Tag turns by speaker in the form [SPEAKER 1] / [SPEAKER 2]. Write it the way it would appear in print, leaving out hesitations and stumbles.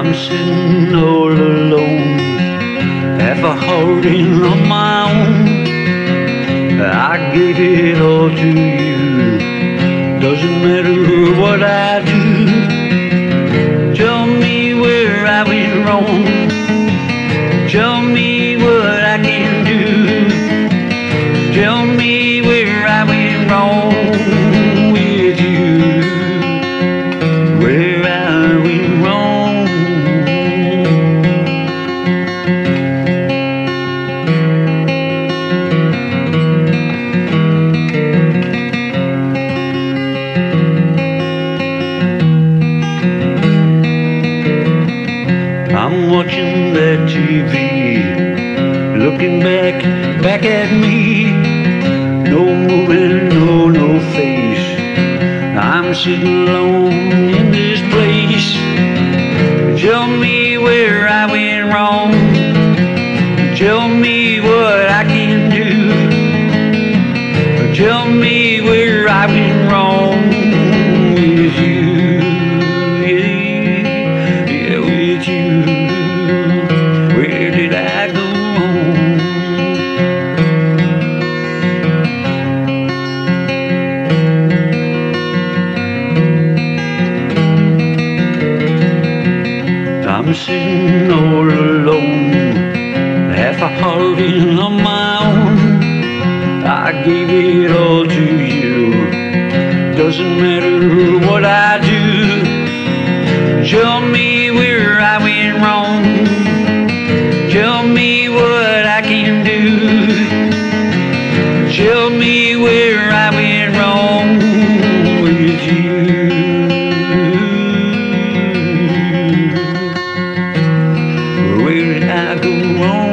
[SPEAKER 1] I'm sitting all alone, half a hearting on my own. I gave it all to you, doesn't matter what I do. Tell me where I went wrong, tell me what I can do. Tell me where I went wrong with you, where I went wrong. I'm watching that TV, looking back at me. No moving, no face. I'm sitting alone in this place. Tell me where I went wrong, tell me what I can do. Tell me where I went wrong with you. Yeah, with you. Where did I go wrong? I'm sitting all alone, half a hearting on my own. I gave it all to you, doesn't matter what I do. Tell me where I went wrong, tell me what I can do. Tell me where I went wrong with you. Where did I go wrong?